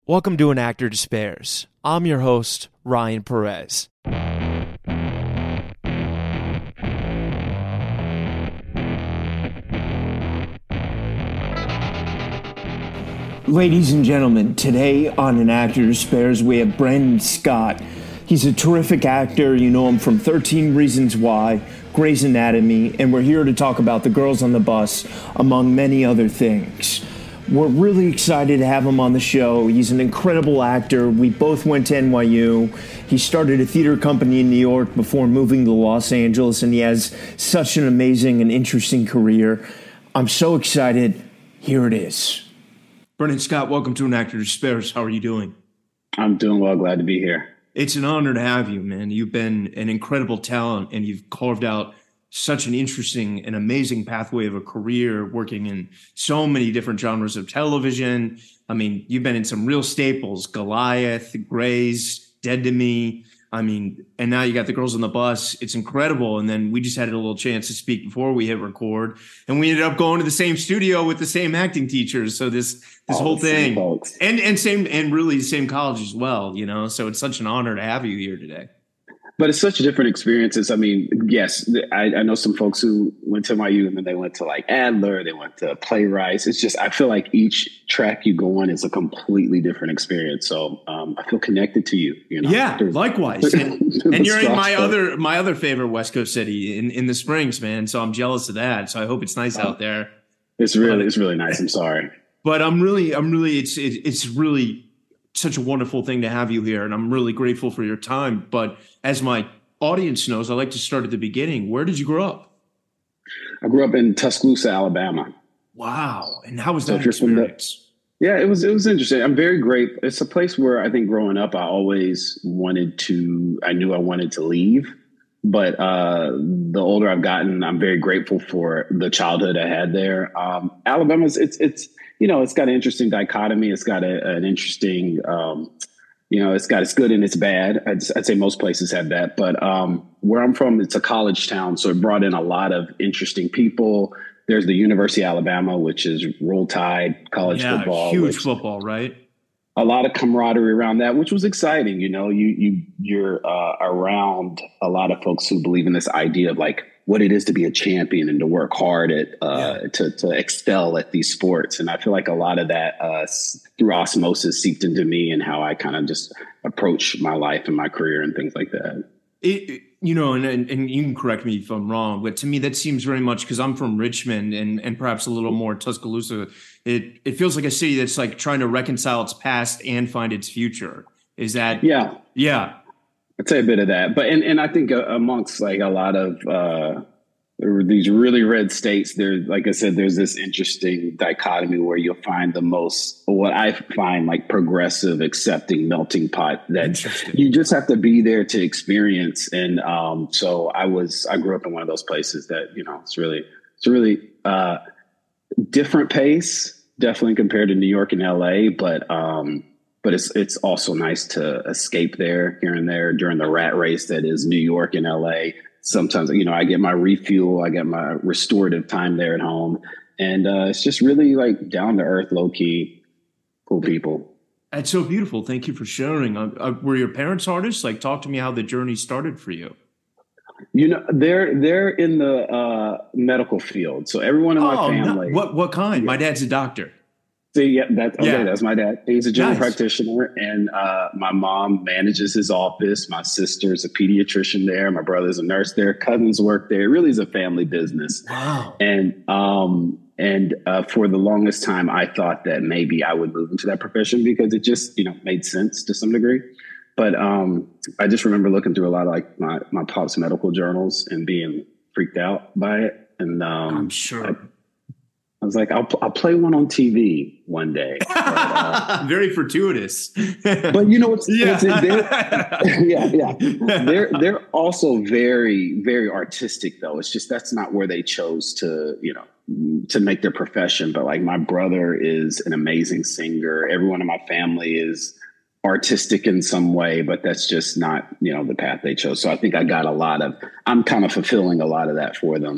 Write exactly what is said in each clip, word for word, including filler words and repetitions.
Welcome to An Actor Despairs. I'm your host, Ryan Perez. Ladies and gentlemen, today on An Actor Despairs, we have Brandon Scott. He's a terrific actor. You know him from thirteen Reasons Why, Grey's Anatomy, and we're here to talk about The Girls on the Bus, among many other things. We're really excited to have him on the show. He's an incredible actor. We both went to N Y U. He started a theater company in New York before moving to Los Angeles, and he has such an amazing and interesting career. I'm so excited. Here it is. Brandon Scott, welcome to An Actor Despairs. How are you doing? I'm doing well. Glad to be here. It's an honor to have you, man. You've been an incredible talent, and you've carved out such an interesting and amazing pathway of a career working in so many different genres of television. I mean, you've been in some real staples, Goliath, Grey's, Dead to Me. I mean, and now you got The Girls on the Bus. It's incredible. And then we just had a little chance to speak before we hit record, and we ended up going to the same studio with the same acting teachers. So this this All whole thing, folks. and and same and really the same college as well. You know, so it's such an honor to have you here today. But it's such different experiences. I mean, yes, I, I know some folks who went to N Y U and then they went to like Adler, they went to Playwrights. It's just, I feel like each track you go on is a completely different experience. So um, I feel connected to you. You know, yeah, There's, likewise. And, and you're in my stuff. other my other favorite West Coast city in, in the Springs, man. So I'm jealous of that. So I hope it's nice Oh, out there. It's really, it's really nice. I'm sorry. But I'm really, I'm really, it's it, it's really such a wonderful thing to have you here, and I'm really grateful for your time. But as my audience knows, I like to start at the beginning. Where did you grow up? I grew up in Tuscaloosa, Alabama. Wow. And how was So that if you're from the- experience? Yeah, it was it was interesting. I'm very grateful. It's a place where I think growing up, I always wanted to, I knew I wanted to leave. But uh, the older I've gotten, I'm very grateful for the childhood I had there. Um, Alabama's, it's, it's, you know, it's got an interesting dichotomy. It's got a, an interesting, um, you know, it's got its good and its bad. I'd, I'd say most places have that. But um, where I'm from, it's a college town. So it brought in a lot of interesting people. There's the University of Alabama, which is Roll Tide, college Yeah, football. huge which, football, right? a lot of camaraderie around that, which was exciting. You know, you, you, you're uh, around a lot of folks who believe in this idea of like what it is to be a champion and to work hard at, uh, yeah. to, to excel at these sports. And I feel like a lot of that uh, through osmosis seeped into me and how I kind of just approach my life and my career and things like that. It, you know, and, and and you can correct me if I'm wrong, but to me that seems very much, because I'm from Richmond and and perhaps a little more Tuscaloosa. It it feels like a city that's like trying to reconcile its past and find its future. Is that? Yeah, yeah. I'd say a bit of that, but and and I think uh, amongst like a lot of uh, these really red states, there, like I said, there's this interesting dichotomy where you'll find the most, what I find like progressive, accepting melting pot that you just have to be there to experience. And um, so I was, I grew up in one of those places that, you know, it's really, it's a really uh, different pace, definitely compared to New York and L A, but um, but it's it's also nice to escape there here and there during the rat race that is New York and L A. Sometimes, you know, I get my refuel, I get my restorative time there at home. And uh, it's just really like down to earth, low key, cool people. That's so beautiful. Thank you for sharing. Uh, uh, were your parents artists? Like, talk to me how the journey started for you. You know, they're they're in the uh, medical field. So everyone in my oh, family. No. What what kind? Yeah. My dad's a doctor. So yeah, that's okay. Yeah. That's my dad. He's a general Nice. practitioner, and uh, my mom manages his office. My sister's a pediatrician there. My brother's a nurse there. Cousins work there. It really is a family business. Wow. And um, and uh, for the longest time, I thought that maybe I would move into that profession because it just, you know, made sense to some degree. But um, I just remember looking through a lot of like my my pop's medical journals and being freaked out by it. And um, I'm sure. I, I was like, I'll, I'll play one on T V one day. But, uh, Very fortuitous. but you know, it's, yeah. it's they're, yeah, yeah. They're they're also very, very artistic though. It's just that's not where they chose to, you know, to make their profession. But like my brother is an amazing singer. Everyone in my family is artistic in some way, but that's just not, you know, the path they chose. So I think I got a lot of, I'm kind of fulfilling a lot of that for them.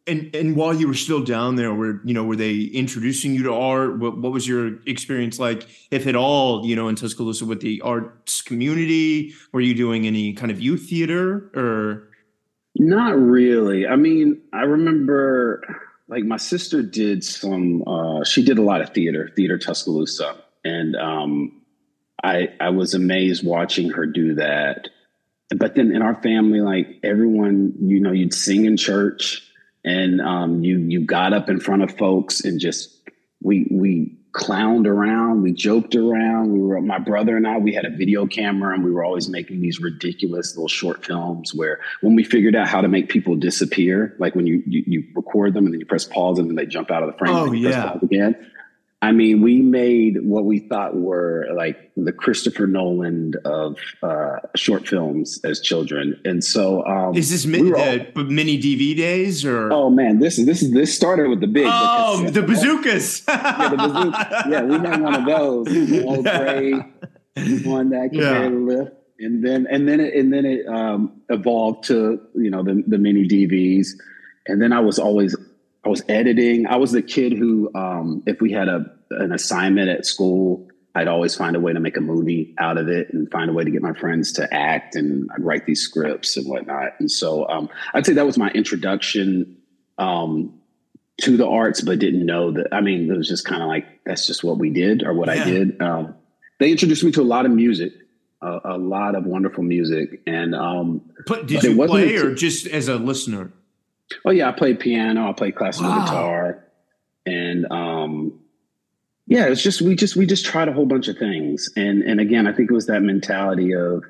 And and while you were still down there, were you know were they introducing you to art? What what was your experience like, if at all, you know, in Tuscaloosa with the arts community? Were you doing any kind of youth theater or? Not really. I mean, I remember like my sister did some. Uh, she did a lot of theater, theater Tuscaloosa, and um, I I was amazed watching her do that. But then in our family, like everyone, you know, you'd sing in church. And um, you you got up in front of folks and just we we clowned around, we joked around. We were my brother and I. We had a video camera, and we were always making these ridiculous little short films. Where when we figured out how to make people disappear, like when you you, you record them and then you press pause and then they jump out of the frame. Oh and you yeah, press pause again. I mean, we made what we thought were like the Christopher Nolan of uh, short films as children, and so um, is this mi- we the all, mini D V days or? Oh man, this is this is this started with the big. Oh, the, the bazookas! yeah, the bazooka. Yeah, we had one of those, the old gray one that could Yeah. barely lift, and then and then it and then it um, evolved to you know the the mini D Vs, and then I was always. I was editing. I was the kid who, um, if we had a an assignment at school, I'd always find a way to make a movie out of it and find a way to get my friends to act, and I'd write these scripts and whatnot. And so um, I'd say that was my introduction um, to the arts, but didn't know that. I mean, it was just kind of like, that's just what we did or what Yeah. I did. Um, they introduced me to a lot of music, a, a lot of wonderful music. And um, But did but it you wasn't play until- or just as a listener? Oh yeah, I played piano. I played classical Wow. guitar, and um, yeah, it's just we just we just tried a whole bunch of things. And and again, I think it was that mentality of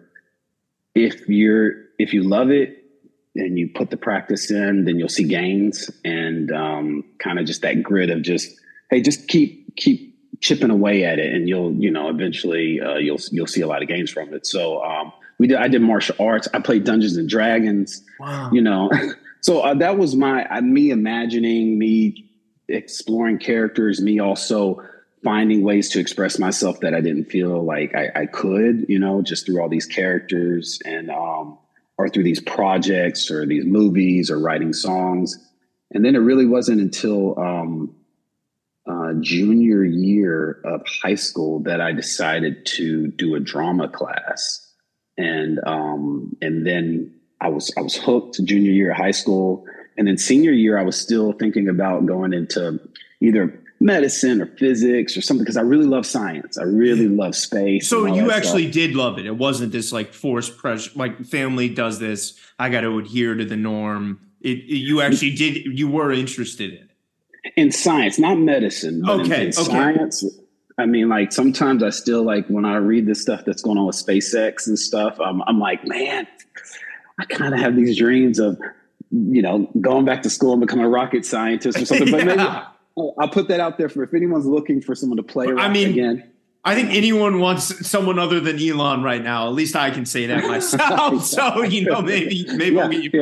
if you're if you love it and you put the practice in, then you'll see gains. And um, kind of just that grit of just hey, just keep keep chipping away at it, and you'll you know eventually uh, you'll you'll see a lot of gains from it. So um, we did. I did martial arts. I played Dungeons and Dragons. Wow. You know. So uh, that was my uh, me imagining, me exploring characters, me also finding ways to express myself that I didn't feel like I, I could, you know, just through all these characters and um, or through these projects or these movies or writing songs. And then it really wasn't until um, uh, junior year of high school that I decided to do a drama class, and um, and then. I was I was hooked junior year of high school, and then senior year I was still thinking about going into either medicine or physics or something because I really love science. I really love space. So and all you that actually stuff. did love it. It wasn't this like forced pressure, like family does this, I got to adhere to the norm. It, it- you actually did. You were interested in it. In science, not medicine. But Okay, in, in okay. science. I mean, like sometimes I still like when I read the stuff that's going on with SpaceX and stuff. I'm I'm like, man. I kind of have these dreams of, you know, going back to school and becoming a rocket scientist or something. But Yeah. maybe I'll, I'll put that out there for if anyone's looking for someone to play I around mean, again. I think anyone wants someone other than Elon right now. At least I can say that myself. So, you know, maybe maybe Yeah, we'll get you.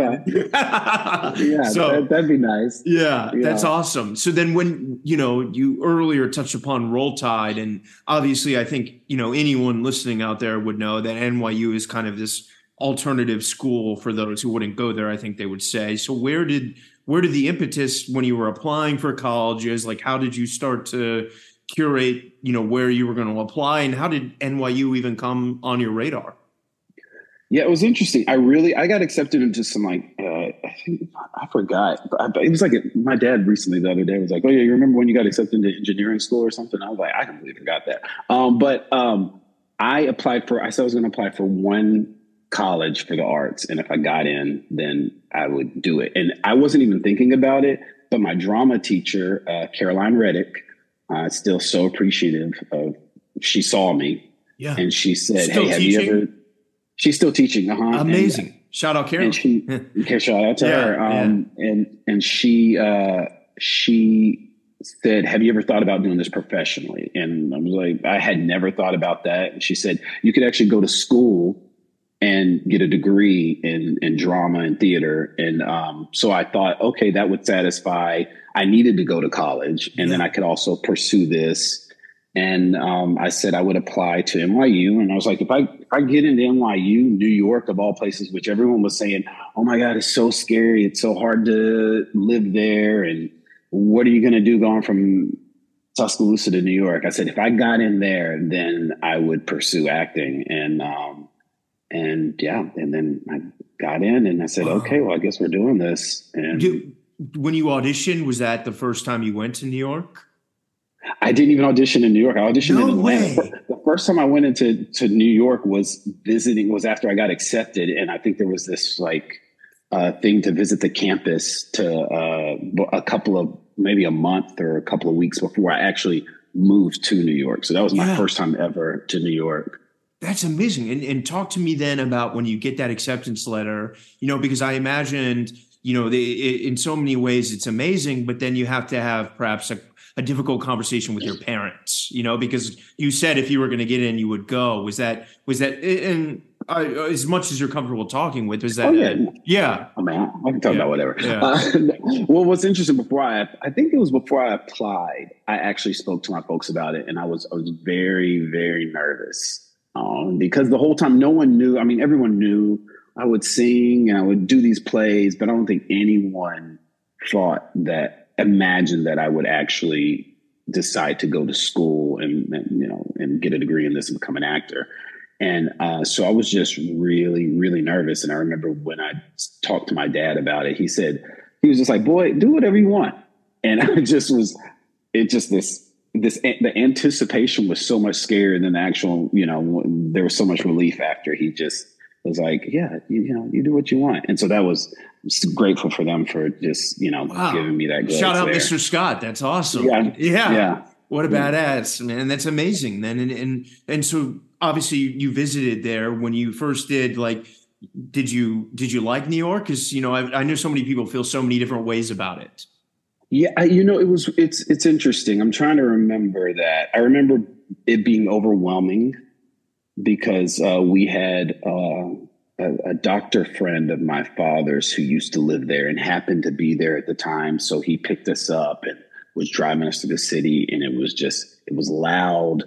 yeah. Yeah, so that, that'd be nice. yeah, Yeah. that's awesome. So then when, you know, you earlier touched upon Roll Tide, and obviously I think, you know, anyone listening out there would know that N Y U is kind of this alternative school for those who wouldn't go there, I think they would say. So where did where did the impetus when you were applying for colleges, like how did you start to curate, you know, where you were going to apply, and how did N Y U even come on your radar? Yeah, it was interesting. I really, I got accepted into some like, uh, I think, I forgot. But I- it was like, a, my dad recently the other day was like, oh yeah, you remember when you got accepted into engineering school or something? I was like, I completely forgot that. Um, but um, I applied for, I said I was going to apply for one college for the arts. And if I got in, then I would do it. And I wasn't even thinking about it, but my drama teacher, uh, Caroline Reddick, uh, still so appreciative of, she saw me Yeah. and she said, Still hey, have teaching? you ever, she's still teaching. Uh-huh. Amazing. And, Shout out Karen. and she, okay, shout out to Yeah, her. Um, and, and she, uh, she said, have you ever thought about doing this professionally? And I was like, I had never thought about that. And she said, you could actually go to school and get a degree in, in drama and theater. And um, so I thought, okay, that would satisfy. I needed to go to college, and Yeah. then I could also pursue this. And um, I said I would apply to N Y U. And I was like, if I if I get into N Y U, New York of all places, which everyone was saying, oh my God, it's so scary. It's so hard to live there. And what are you going to do going from Tuscaloosa to New York? I said, if I got in there, then I would pursue acting. And um, and yeah, and then I got in and I said, wow. okay, well, I guess we're doing this. And do, when you auditioned, was that the first time you went to New York? I didn't even audition in New York. I auditioned no in Atlanta. Way. The first time I went into to New York was visiting, was after I got accepted. And I think there was this like uh, thing to visit the campus to uh, a couple of, maybe a month or a couple of weeks before I actually moved to New York. So that was my yeah. first time ever to New York. That's amazing. And, and talk to me then about when you get that acceptance letter, you know, because I imagined, you know, the, in so many ways it's amazing, but then you have to have perhaps a a difficult conversation with your parents, you know, because you said if you were going to get in, you would go. Was that, was that, and uh, as much as you're comfortable talking with, was that, oh, yeah. Uh, yeah. I mean, I can talk yeah. about whatever. Yeah. Uh, well, what's interesting before I, I think it was before I applied, I actually spoke to my folks about it. And I was, I was very, very nervous um, because the whole time no one knew. I mean, everyone knew I would sing and I would do these plays, but I don't think anyone thought that, imagine that I would actually decide to go to school and, and you know and get a degree in this and become an actor. And uh, so I was just really, really nervous. And I remember when I talked to my dad about it, he said, he was just like, boy, do whatever you want. And I just was, it just this, this, the anticipation was so much scarier than the actual, you know, there was so much relief after he just was like, yeah, you, you know, you do what you want. And so that was, I'm grateful for them for just, you know, wow. giving me that. Shout out there. Mister Scott. That's awesome. Yeah. Yeah. yeah. What a badass, man. That's amazing, man. And, and, and so obviously you visited there when you first did, like, did you, did you like New York? Cause you know, I, I know so many people feel so many different ways about it. Yeah. I, you know, it was, it's, it's interesting. I'm trying to remember that. I remember it being overwhelming because uh, we had, uh, A, a doctor friend of my father's who used to live there and happened to be there at the time. So he picked us up and was driving us to the city. And it was just, it was loud,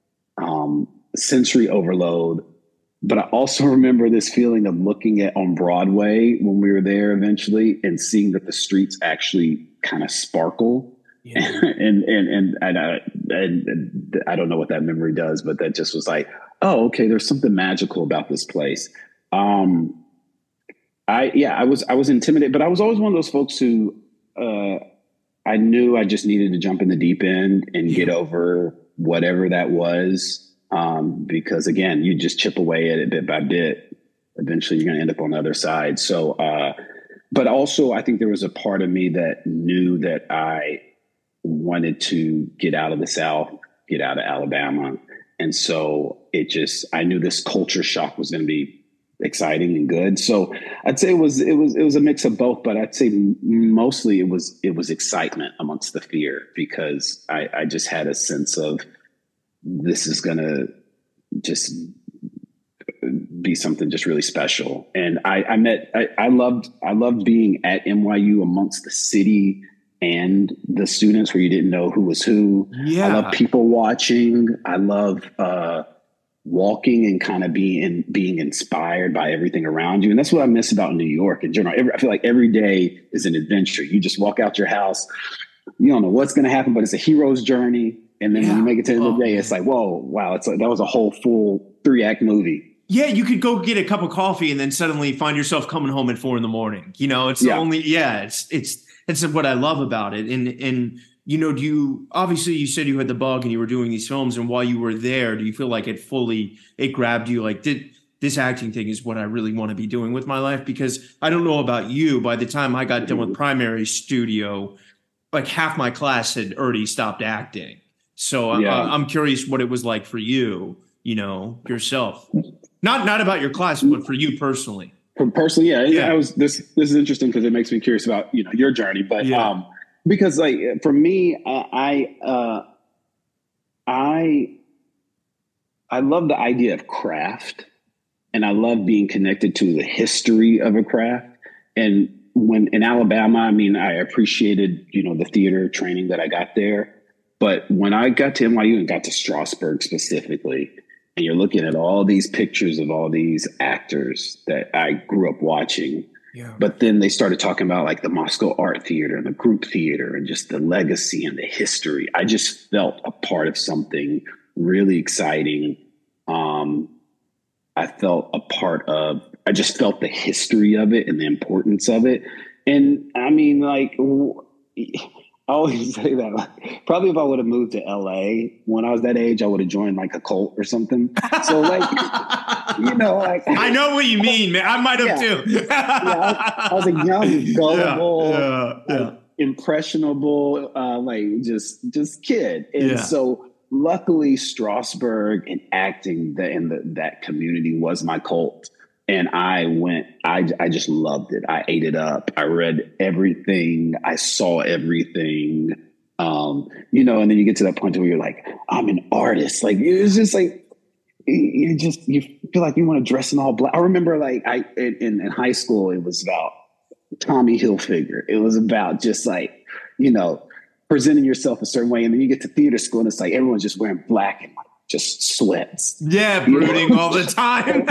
um, sensory overload. But I also remember this feeling of looking at on Broadway when we were there eventually and seeing that the streets actually kind of sparkle. Yeah. And, and, and, and, I, and, and I don't know what that memory does, but that just was like, oh, okay, there's something magical about this place. Um, I, yeah, I was, I was intimidated, but I was always one of those folks who, uh, I knew I just needed to jump in the deep end and get over whatever that was. Um, because again, you just chip away at it bit by bit. Eventually you're going to end up on the other side. So, uh, but also I think there was a part of me that knew that I wanted to get out of the South, get out of Alabama. And so it just, I knew this culture shock was going to be exciting and good. So I'd say it was, it was, it was a mix of both, but I'd say mostly it was, it was excitement amongst the fear because I, I just had a sense of this is going to just be something just really special. And I, I met, I, I loved, I loved being at N Y U amongst the city and the students where you didn't know who was who. Yeah. I love people watching. I love, uh, walking and kind of being being inspired by everything around you. And that's what I miss about New York in general. Every, I feel like every day is an adventure. You just walk out your house. You don't know what's going to happen, but it's a hero's journey. And then yeah. when you make it to the end oh, of the day, man. It's like, whoa, wow. It's like, that was a whole full three act movie. Yeah. You could go get a cup of coffee and then suddenly find yourself coming home at four in the morning. You know, it's yeah. the only, yeah, it's, it's, it's what I love about it. And, and, you know, do you, obviously you said you had the bug and you were doing these films, and while you were there, do you feel like it fully, it grabbed you? Like, did this acting thing is what I really want to be doing with my life? Because I don't know about you, by the time I got done with primary studio, like half my class had already stopped acting. So yeah. I, I'm curious what it was like for you, you know, yourself, not, not about your class, but for you personally. Personally. Yeah. yeah. I was, this, this is interesting because it makes me curious about, you know, your journey, but, yeah. um, because like for me, uh, I, uh, I, I love the idea of craft, and I love being connected to the history of a craft. And when in Alabama, I mean, I appreciated, you know, the theater training that I got there, But when I got to N Y U and got to Strasberg specifically, and you're looking at all these pictures of all these actors that I grew up watching, yeah. But then they started talking about like the Moscow Art Theater and the group theater and just the legacy and the history. I just felt a part of something really exciting. Um, I felt a part of, I just felt the history of it and the importance of it. And I mean, like, I always say that, like, probably if I would have moved to L A when I was that age, I would have joined like a cult or something. So like, you know, like I know what you mean, man. I might have yeah. too. yeah, I, I was a young, gullible, yeah, yeah, yeah. Like, impressionable, uh, like just just kid. And yeah. so luckily Strasberg and acting the, in the, that community was my cult. And I went, I, I just loved it. I ate it up. I read everything. I saw everything. Um, you know, and then you get to that point where you're like, I'm an artist. Like, it's just like, you just, you feel like you want to dress in all black. I remember like I, in, in high school, it was about Tommy Hilfiger. It was about just like, you know, presenting yourself a certain way. And then you get to theater school and it's like, everyone's just wearing black and just sweats. Yeah, brooding you know? all the time.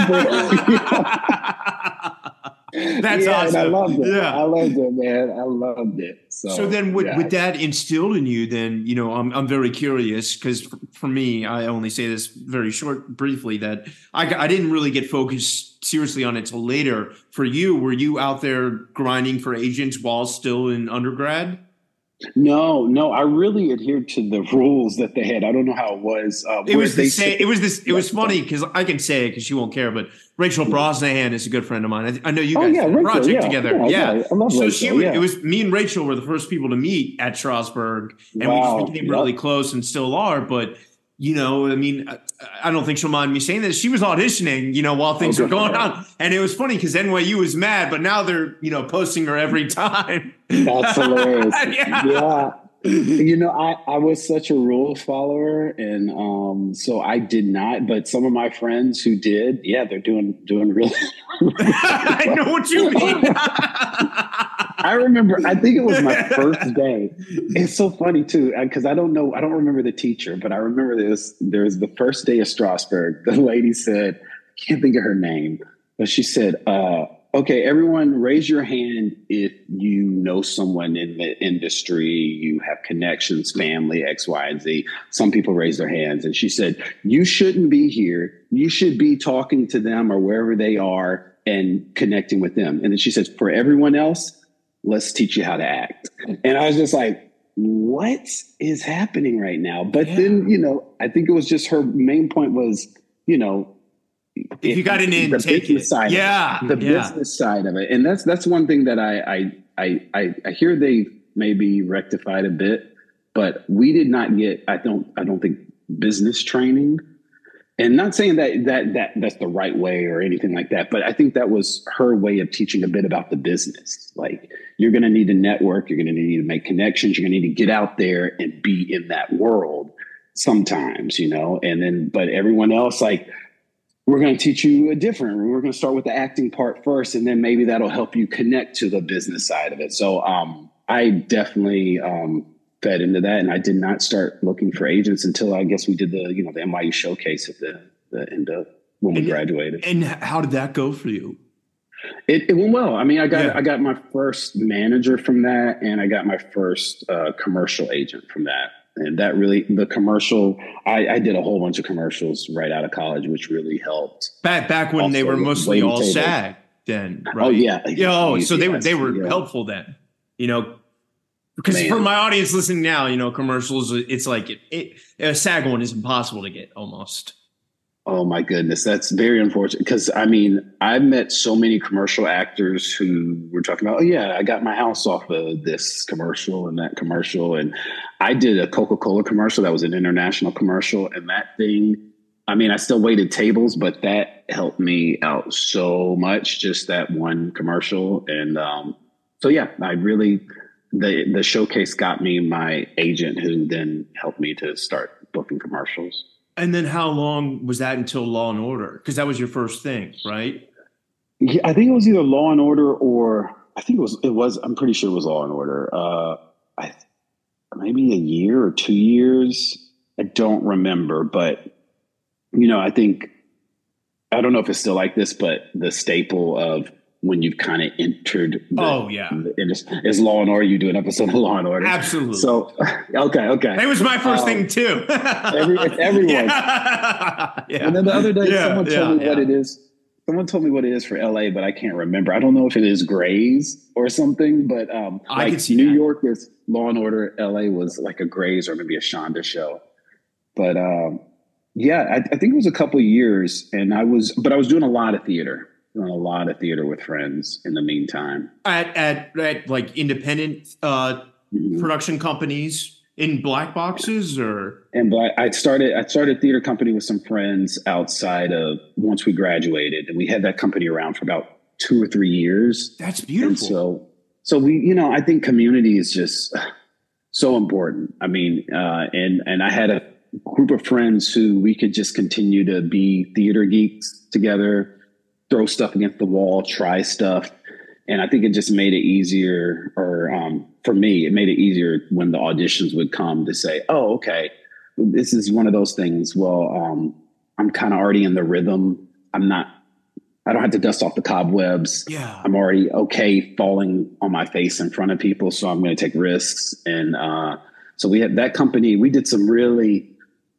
That's yeah, awesome. And I loved it. Yeah. I loved it, man. I loved it. So, so then with, yeah. with that instilled in you, then, you know, I'm I'm very curious because for, for me, I only say this very short, briefly, that I, I didn't really get focused seriously on it till later. For you, were you out there grinding for agents while still in undergrad? No, no, I really adhered to the rules that they had. I don't know how it was. Uh, it was the same. Said, it was this. It was funny because I can say it because she won't care. But Rachel Brosnahan is a good friend of mine. I, I know you guys oh, yeah, did a Rachel, project yeah, together. Yeah, yeah. yeah. I love so Rachel. she, yeah. it was me and Rachel were the first people to meet at Strasberg, and wow. we just became yep. really close and still are. But you know, I mean, I, I don't think she'll mind me saying this. She was auditioning, you know, while things oh, were going on, and it was funny because N Y U was mad, but now they're you know posting her every time. That's hilarious. yeah. yeah. You know, I, I was such a rule follower, and um, so I did not. But some of my friends who did, yeah, they're doing doing really. I know what you mean. I remember. I think it was my first day. It's so funny too, because I don't know. I don't remember the teacher, but I remember this. There was the first day of Strasberg. The lady said, I can't think of her name, but she said, uh, okay, everyone raise your hand if you know someone in the industry, you have connections, family, X, Y, and Z. Some people raise their hands. And she said, you shouldn't be here. You should be talking to them or wherever they are and connecting with them. And then she says, for everyone else, let's teach you how to act. And I was just like, what is happening right now? But yeah. then, you know, I think it was just her main point was, you know, if you got an in, the take business it. side, yeah, the yeah. business side of it, and that's that's one thing that I I I I, I hear they maybe rectified a bit, but we did not get. I don't I don't think business training, and not saying that that that that's the right way or anything like that, but I think that was her way of teaching a bit about the business. Like you're going to need to network, you're going to need to make connections, you're going to need to get out there and be in that world sometimes, you know, and then but everyone else like. We're going to teach you a different. We're going to start with the acting part first, and then maybe that'll help you connect to the business side of it. So um, I definitely um, fed into that, and I did not start looking for agents until I guess we did the you know the N Y U showcase at the the end of when we and, graduated. And how did that go for you? It, it went well. I mean, I got yeah. I got my first manager from that, and I got my first uh, commercial agent from that. And that really, the commercial, I, I did a whole bunch of commercials right out of college, which really helped. Back back when also, they were mostly all table. SAG then, right? Oh, yeah. yeah oh, so they were, they were yeah. helpful then, you know, because Man. for my audience listening now, you know, commercials, it's like, it, it, a SAG one is impossible to get almost. Oh, my goodness. That's very unfortunate because, I mean, I've met so many commercial actors who were talking about, oh, yeah, I got my house off of this commercial and that commercial. And I did a Coca-Cola commercial that was an international commercial. And that thing, I mean, I still waited tables, but that helped me out so much, just that one commercial. And um, so, yeah, I really, the, the showcase got me my agent who then helped me to start booking commercials. And then how long was that until Law and Order? Because that was your first thing, right? Yeah, I think it was either Law and Order or I think it was, it was, I'm pretty sure it was Law and Order. Uh, I, maybe a year or two years. I don't remember, but you know, I think, I don't know if it's still like this, but the staple of when you've kind of entered the, oh yeah the industry is Law and Order. You do an episode of Law and Order. Absolutely. So okay, okay. It was my first um, thing too. every, it's everyone. Yeah. Yeah. And then the other day, yeah, someone yeah, told me yeah. what it is. Someone told me what it is for L A, but I can't remember. I don't know if it is Grey's or something, but um, I like could see New that. York is Law and Order. L A was like a Grey's or maybe a Shonda show. But um, yeah, I, I think it was a couple of years, and I was, but I was doing a lot of theater. Doing a lot of theater with friends in the meantime. At at, at like independent uh, mm-hmm. production companies in black boxes, or and black, I started I started a theater company with some friends outside of once we graduated, and we had that company around for about two or three years. That's beautiful. And so so we, you know, I think community is just so important. I mean, uh, and and I had a group of friends who we could just continue to be theater geeks together. Throw stuff against the wall, try stuff. And I think it just made it easier, or um, for me, it made it easier when the auditions would come to say, oh, okay, this is one of those things. Well, um, I'm kind of already in the rhythm. I'm not, I don't have to dust off the cobwebs. Yeah. I'm already okay falling on my face in front of people. So I'm going to take risks. And uh, so we had that company, we did some really.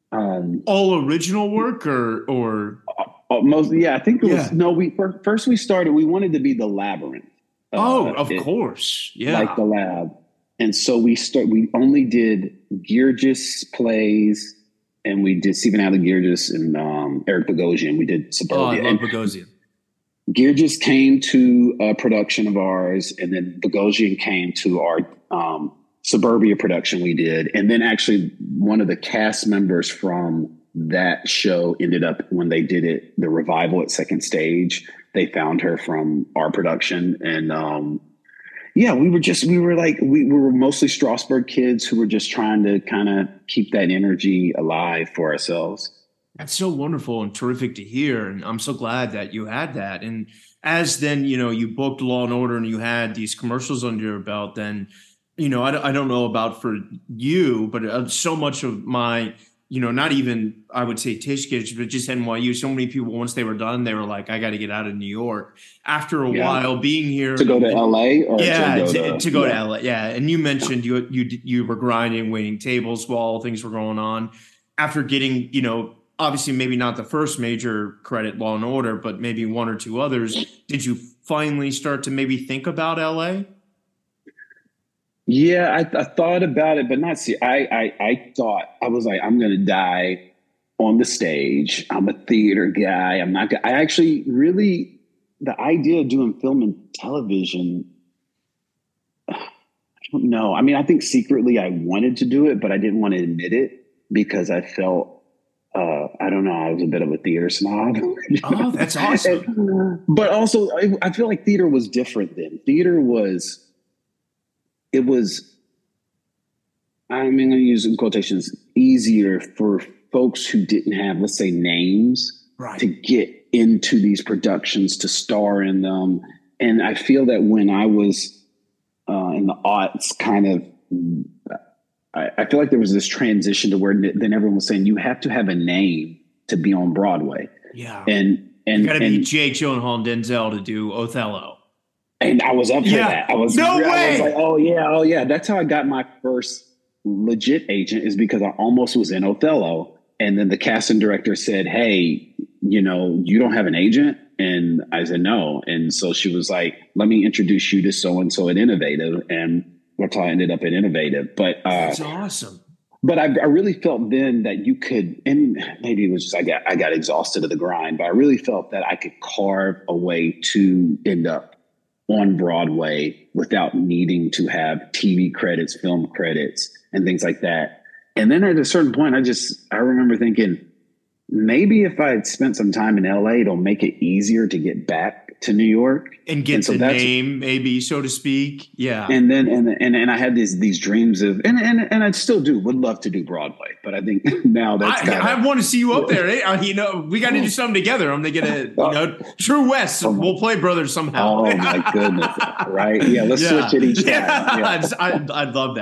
Um, All original work or, or, Uh, most, yeah, I think it yeah. was, no, we first we started, we wanted to be the Labyrinth. Uh, oh, of it, course. Yeah. Like the lab. And so we start, we only did Geergis plays, and we did Stephen Adler Geergis and um, Eric Bogosian. We did Suburbia. Oh, I love Bogosian. Geergis came to a production of ours, and then Bogosian came to our um, Suburbia production we did. And then actually one of the cast members from that show ended up, when they did it, the revival at Second Stage, they found her from our production. And um, yeah, we were just, we were like, we, we were mostly Strasberg kids who were just trying to kind of keep that energy alive for ourselves. That's so wonderful and terrific to hear. And I'm so glad that you had that. And as then, you know, you booked Law and Order and you had these commercials under your belt, then, you know, I, I don't know about for you, but so much of my, you know, not even, I would say Tish Kids, but just N Y U. So many people, once they were done, they were like, I got to get out of New York. After a yeah. while being here. To go to L A? Or yeah, to go to, to, to go yeah. to L A. Yeah. And you mentioned you, you, you were grinding, waiting tables while things were going on. After getting, you know, obviously maybe not the first major credit, Law and Order, but maybe one or two others. Did you finally start to maybe think about L A? Yeah, I, I thought about it, but not see. I, I I thought I was like, I'm gonna die on the stage. I'm a theater guy. I'm not. I actually really the idea of doing film and television. I don't know. I mean, I think secretly I wanted to do it, but I didn't want to admit it because I felt. Uh, I don't know. I was a bit of a theater snob. Oh, that's awesome. and, but also, I, I feel like theater was different then. Theater was. It was, I'm going to use in quotations, easier for folks who didn't have, let's say, names right. to get into these productions, to star in them. And I feel that when I was uh, in the aughts, kind of, I, I feel like there was this transition to where then everyone was saying, you have to have a name to be on Broadway. Yeah. And, and, you got to be and, Jake Gyllenhaal and Denzel to do Othello. And I was up for yeah. that. I was no I way. was like, oh yeah, oh yeah. That's how I got my first legit agent, is because I almost was in Othello. And then the casting director said, hey, you know, you don't have an agent? And I said, no. And so she was like, let me introduce you to so-and-so at Innovative. And that's how I ended up at Innovative. But uh, that's awesome. But I, I really felt then that you could, and maybe it was just I got I got exhausted of the grind, but I really felt that I could carve a way to end up on Broadway without needing to have T V credits, film credits, and things like that. And then at a certain point, I just, I remember thinking, maybe if I had spent some time in L A, it'll make it easier to get back to New York. And get and so the name, maybe, so to speak. Yeah. And then, and, and, and I had these, these dreams of, and, and, and I still do, would love to do Broadway, but I think now that's I, kinda, I want to see you up there. Eh? You know, we got to do something together. I'm going to get a, you know, True West. Oh, we'll play brothers somehow. Oh my goodness. Right. Yeah. Let's yeah. switch it each time. Yeah. Yeah. I, I love that.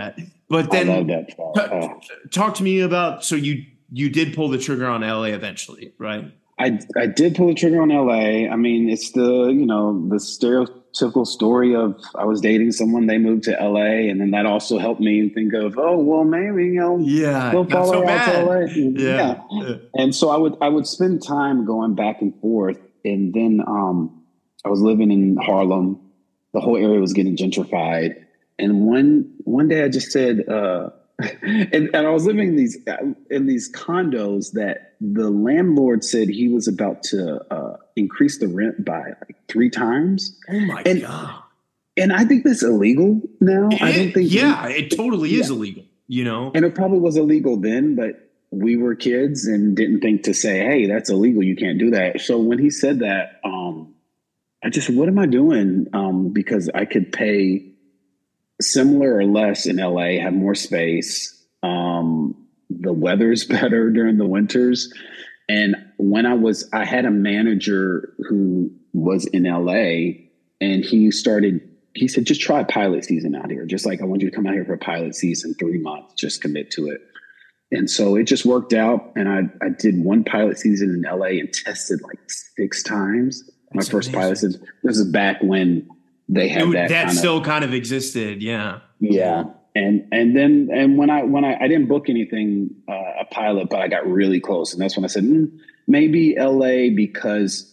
But then I love that part. t- Oh. talk to me about, so you, you did pull the trigger on L A eventually, right? I, I did pull the trigger on L A. I mean, it's the, you know, the stereotypical story of I was dating someone, they moved to L A, and then that also helped me think of, oh, well, maybe, you know, Yeah, they'll not follow so her out bad. to L A. Yeah. Yeah. And so I would I would spend time going back and forth. And then um, I was living in Harlem. The whole area was getting gentrified. And one one day I just said, uh, and, and I was living in these in these condos that the landlord said he was about to uh, increase the rent by like three times. Oh my and, God. And I think that's illegal now. It, I don't think. Yeah, it totally is yeah. illegal, you know? And it probably was illegal then, but we were kids and didn't think to say, hey, that's illegal. You can't do that. So when he said that, um, I just, what am I doing? Um, because I could pay similar or less in L A, have more space. Um, the weather's better during the winters. And when I was, I had a manager who was in L A, and he started, he said, just try pilot season out here. Just like, I want you to come out here for a pilot season, three months, just commit to it. And so it just worked out. And I, I did one pilot season in L A and tested like six times. My That's first amazing. pilot season. This is back when they had It, that. that kind still of, kind of existed. Yeah. yeah. And, and then, and when I, when I, I didn't book anything, uh, a pilot, but I got really close. And that's when I said, mm, maybe L A, because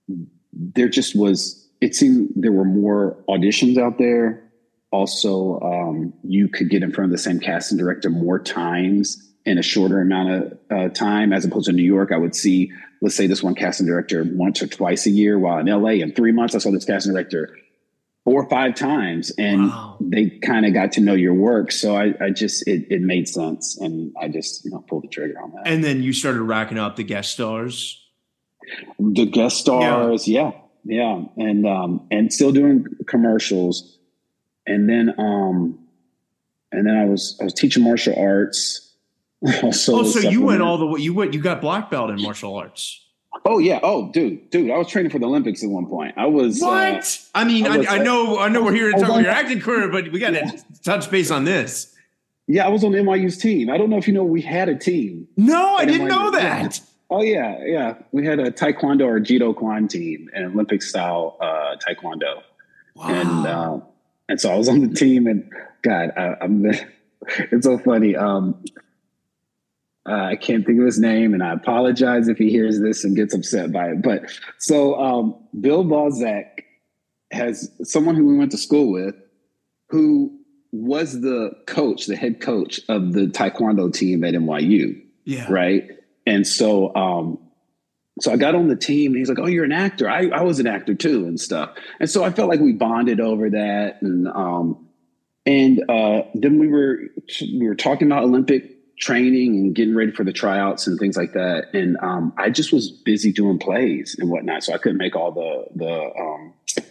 there just was, it seemed there were more auditions out there. Also, um, you could get in front of the same casting director more times in a shorter amount of uh, time, as opposed to New York. I would see, let's say, this one casting director once or twice a year, while in L A, in three months, I saw this casting director four or five times, and Wow. they kind of got to know your work. So I, I just, it, it made sense. And I just, you know, pulled the trigger on that. And then you started racking up the guest stars. The guest stars. Yeah. Yeah. yeah. And, um, and still doing commercials. And then, um, and then I was, I was teaching martial arts. Also Oh, so you went supplement. all the way, you went, you got black belt in martial arts. Oh yeah. Oh, dude, dude. I was training for the Olympics at one point. I was. What? Uh, I mean, I I, was, I know, I know we're here to I talk was about on- your acting career, but we got to touch base on this. yeah, I was on N Y U's team. I don't know if you know, we had a team. No, I At didn't N Y U. know that. Oh yeah, yeah. We had a Taekwondo or Jido Kwan team, an Olympic style uh, Taekwondo, Wow. and uh, and so I was on the team. And God, I, I'm. It's so funny. Um, uh, I can't think of his name, and I apologize if he hears this and gets upset by it. But so um, Bill Balzac has someone who we went to school with, who was the coach, the head coach of the Taekwondo team at N Y U. Yeah. Right. And so, um, so I got on the team, and he's like, "Oh, you're an actor. I, I was an actor too," and stuff. And so I felt like we bonded over that. And, um, and, uh, then we were, we were talking about Olympic training and getting ready for the tryouts and things like that. And, um, I just was busy doing plays and whatnot. So I couldn't make all the, the, um,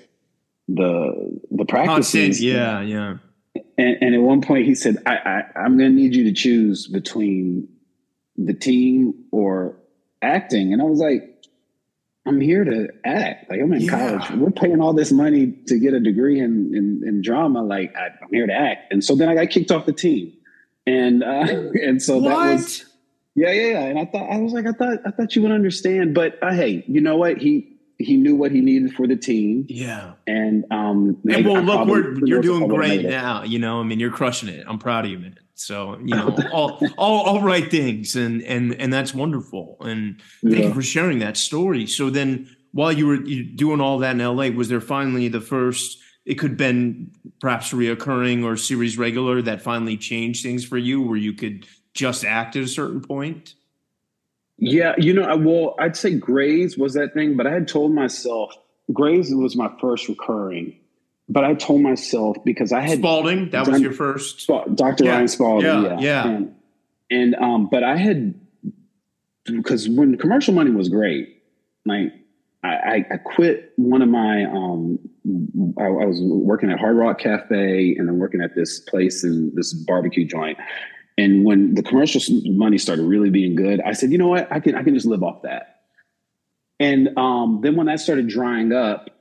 the, the practices. Constant, yeah, yeah. And, and at one point he said, I, I, I'm going to need you to choose between the team or acting. And I was like, I'm here to act. Like, I'm in Yeah. college. We're paying all this money to get a degree in, in, in drama. Like, I, I'm here to act. And so then I got kicked off the team. And, uh, and so What? that was, yeah, yeah, yeah. And I thought, I was like, I thought, I thought you would understand, but uh, hey, you know what? He, he knew what he needed for the team. Yeah. And, um, And I well, look, probably- we're, you're doing I would've great made it. now. You know, I mean, you're crushing it. I'm proud of you, man. So, you know, all, all, all right things. And, and, and that's wonderful. And thank Yeah. you for sharing that story. So then while you were you doing all that in L A, was there finally the first, it could have been perhaps reoccurring or series regular that finally changed things for you where you could just act at a certain point? Yeah, you know, I, well, I'd say Grays was that thing, but I had told myself Grays was my first recurring, but I told myself because I had Spalding, that was done- your first. Doctor Yeah, Ryan Spalding, yeah, yeah, yeah. And, and um, but I had because when commercial money was great, like I, I, I quit one of my um, I, I was working at Hard Rock Cafe and then working at this place in this barbecue joint. And when the commercial money started really being good, I said, you know what, I can I can just live off that. And um, then when that started drying up,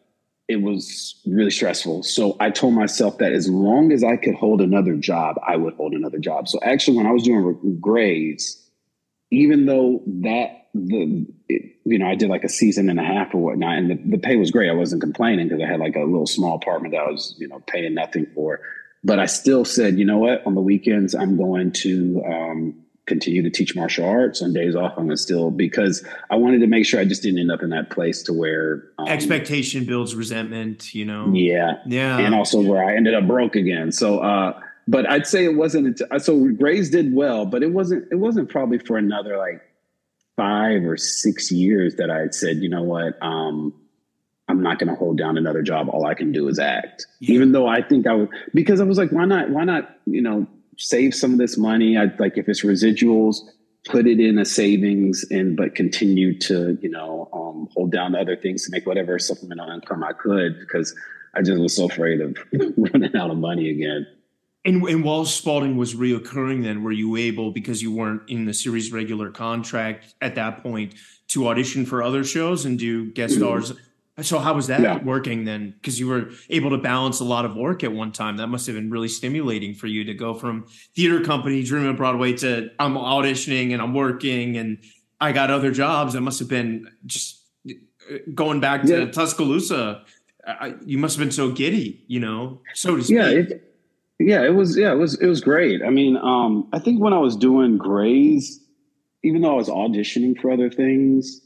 it was really stressful. So I told myself that as long as I could hold another job, I would hold another job. So actually, when I was doing Grey's, even though that the it, you know I did like a season and a half or whatnot, and the, the pay was great. I wasn't complaining because I had like a little small apartment that I was you know paying nothing for. But I still said, you know what? On the weekends, I'm going to um, continue to teach martial arts. On days off, I'm going to still, because I wanted to make sure I just didn't end up in that place to where um, expectation builds resentment. You know. Yeah. Yeah. And also where I ended up broke again. So. uh But I'd say it wasn't. So Grey's did well, but it wasn't. It wasn't probably for another like five or six years that I had said, you know what, um, I'm not going to hold down another job. All I can do is act. Yeah. Even though I think I would, because I was like, why not? Why not? You know, save some of this money. I like if it's residuals, put it in a savings, and but continue to you know um, hold down the other things to make whatever supplemental income I could, because I just was so afraid of running out of money again. And, and while Spalding was reoccurring, then were you able, because you weren't in the series regular contract at that point, to audition for other shows and do guest stars? So how was that yeah. working then? Because you were able to balance a lot of work at one time. That must have been really stimulating for you to go from theater company, Dreaming of Broadway, to I'm auditioning and I'm working and I got other jobs. That must have been just going back to yeah. Tuscaloosa. I, you must have been so giddy, you know, so to speak. Yeah. It- Yeah, it was. Yeah, it was. It was great. I mean, um, I think when I was doing Grey's, even though I was auditioning for other things,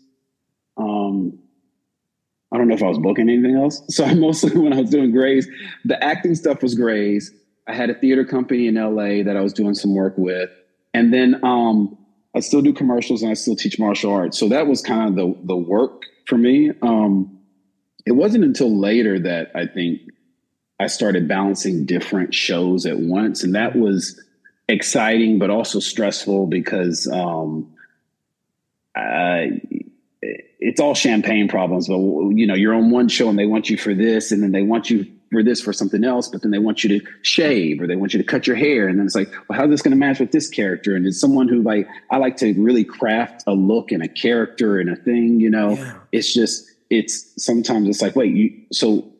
um, I don't know if I was booking anything else. So mostly when I was doing Grey's, the acting stuff was Grey's. I had a theater company in L A that I was doing some work with, and then um, I still do commercials and I still teach martial arts. So that was kind of the the work for me. Um, it wasn't until later that I think I started balancing different shows at once. And that was exciting, but also stressful because um, I, it's all champagne problems. But, you know, you're on one show and they want you for this, and then they want you for this for something else, but then they want you to shave or they want you to cut your hair. And then it's like, well, how's this going to match with this character? And it's someone who like, I like to really craft a look and a character and a thing, you know, yeah. It's just, it's sometimes it's like, wait, you, so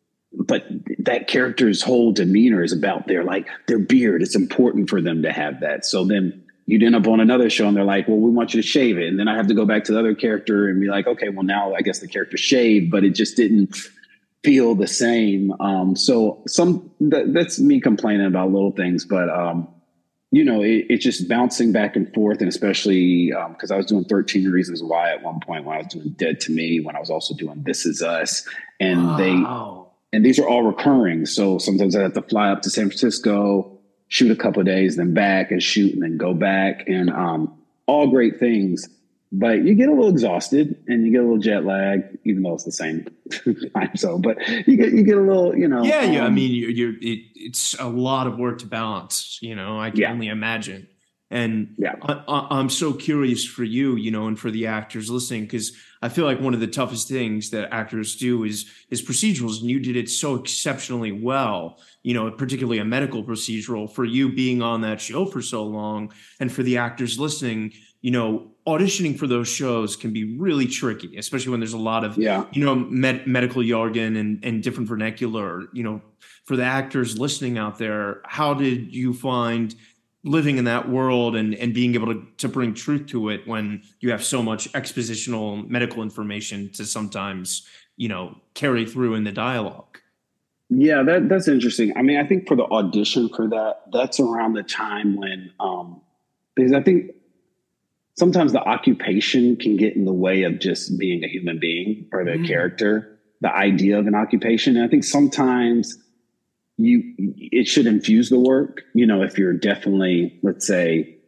but that character's whole demeanor is about their like their beard. It's important for them to have that. So then you'd end up on another show and they're like, well, we want you to shave it. And then I have to go back to the other character and be like, okay, well now I guess the character shaved, but it just didn't feel the same. Um, so some that, that's me complaining about little things, but um, you know, it, it's just bouncing back and forth. And especially because um, I was doing thirteen Reasons Why at one point when I was doing Dead to Me, when I was also doing This Is Us. And wow. they, And these are all recurring. So sometimes I have to fly up to San Francisco, shoot a couple of days, then back and shoot and then go back. And um, all great things. But you get a little exhausted and you get a little jet lag, even though it's the same time zone. But you get you get a little, you know. Yeah, yeah. Um, I mean, you're, you're it, it's a lot of work to balance. You know, I can yeah. only imagine. And yeah. I, I, I'm so curious for you, you know, and for the actors listening, because I feel like one of the toughest things that actors do is is procedurals, and you did it so exceptionally well, you know, particularly a medical procedural, for you being on that show for so long. And for the actors listening, you know, auditioning for those shows can be really tricky, especially when there's a lot of, yeah. you know, med- medical jargon and, and different vernacular. You know, for the actors listening out there, how did you find living in that world and, and being able to, to bring truth to it when you have so much expositional medical information to sometimes, you know, carry through in the dialogue? Yeah, that that's interesting. I mean, I think for the audition for that, that's around the time when, um, because I think sometimes the occupation can get in the way of just being a human being or the mm. character, the idea of an occupation. And I think sometimes you it should infuse the work. You know, if you're definitely, let's say,